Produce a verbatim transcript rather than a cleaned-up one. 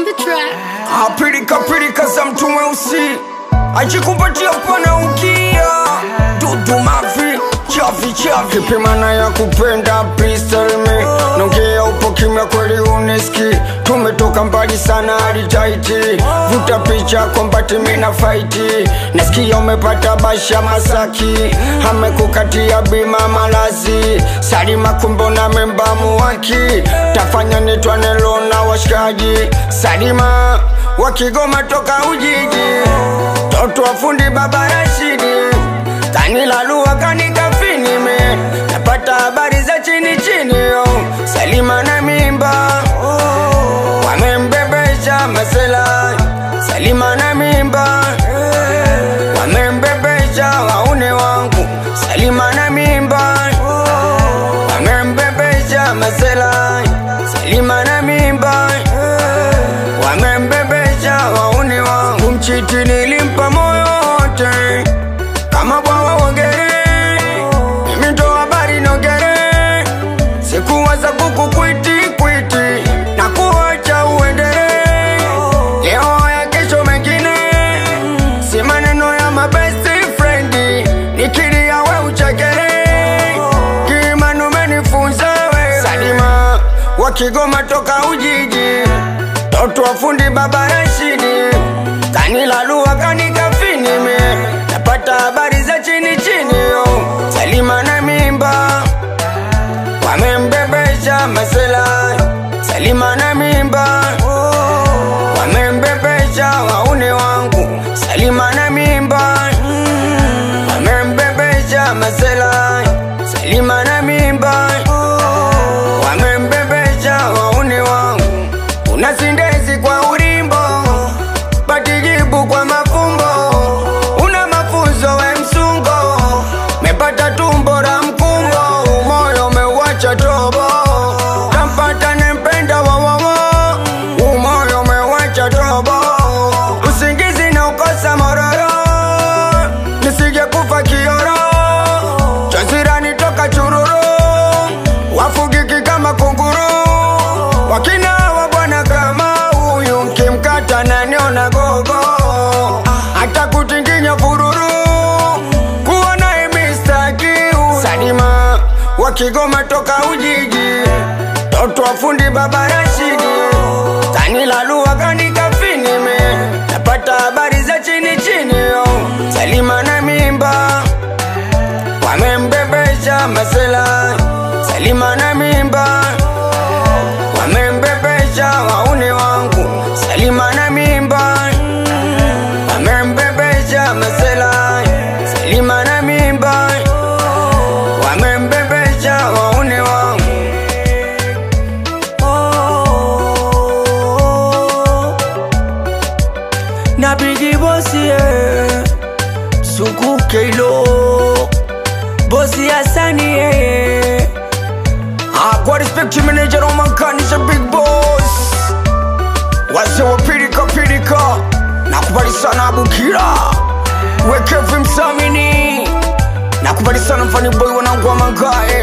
on the track. Ah, pretty ka pretty ka za mtu mweusi ajikupatia pana ukia dudu mavi chavi chavi pimana ya kupenda please tell me nongea upo kimya kweli uniski tumetoka mbali sana hadi taiti vuta picha kombati mina fighti nasikia umepata basha Masaki amekukatia bima malazi Salima kumbo na memba muwaki tafanya nitwane lona washikaji Salima wakigoma toka Ujiji toto wafundi baba Rashidi kanilalua kanikafini me napata habari za chini chini yo Salima na mimba wamembebesha masela Salima na mimba wamembebesha waune wangu Salima na mimba wamembebesha masela Salima na mimba wamembebesha waune wangu mchiti nilimpa moyo wote kama bwawa wogere mimi ndo habari nogere sikuwaza kuku kwiti kwiti na kuacha uendere leo ya kesho mengine si maneno ya my best friend nikiri ya we uchakere kimanu menifunza we Salima wakigoma toka Ujiji toto wafundi baba Rashidi kanilalua kanikafini me napata habari za chini chini yo Salima na mimba wamembebesha masela Salima na mimba wamembebesha waune wangu Salima na mimba wamembebesha masela Salima na mimba wamembebesha waune wangu unasindezi kwa urimbo patijibu kwa mafumbo una mafunzo we msungo mepata tumbo la mkungo umoyo umeuacha tobo tampata nempenda wawawo umoyo umeuacha tobo usingizi na ukosa mororo nisije kufa kioro chazirani toka chururu wafugiki kama kunguru wakina wa bwana kama huyu kimkata na niona gogo hata kutinginya fururu kuona imistaki Salima wakigoma toka Ujiji toto wafundi baba Rashidi kanilalua kanikafini me napata habari za chini chini yo Salima na mimba wamembebesha masela Salima na mimba wamembebesha waune wangu Salima na mimba wamembebesha masela Salima na mimba wamembebesha waune wangu na bigi bosi eh Suku Keilo bosi Asani eh I got respect to manager on my gun, he's a big boss. What's your pirika pirika? Nakubali sana Bukira weke vim samini nakubali sana mfani boy wanangu wa mangae